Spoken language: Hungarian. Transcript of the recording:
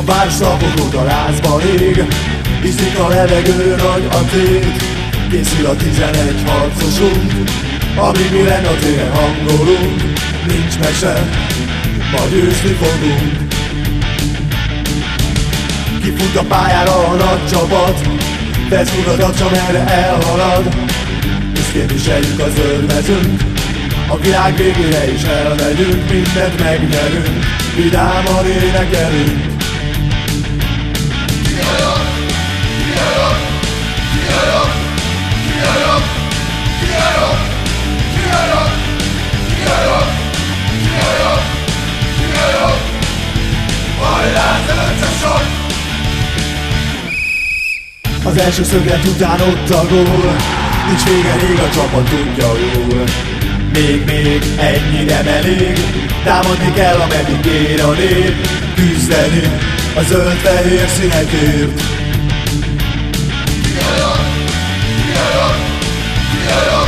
város napok óta lázba ég, iszik a levegő nagy a tét. Készül a 11 harcosunk, amíg mi lenne a téren hangolunk. Nincs mese, majd győzni fogunk. Kifut a pályára a nagy csapat, Feszmutat, amerre elhalad, és képviseljük a zöld mezőnk. A világ végére is elmegyünk, mindent megnyerünk, vidáman énekelünk. Királyok! Királyok! Királyok! Királyok! Királyok! Királyok! Királyok! Királyok! Királyok! Hajrá, zöldcsesok! Az első szöglet után ott a gól, nincs vége, rég a csapat tudja jól. Még ennyi nem elég, támadni kell, ameddig ér a nép. Küzdeni a zöld-fehér színekért. Királyok! Királyok! Királyok!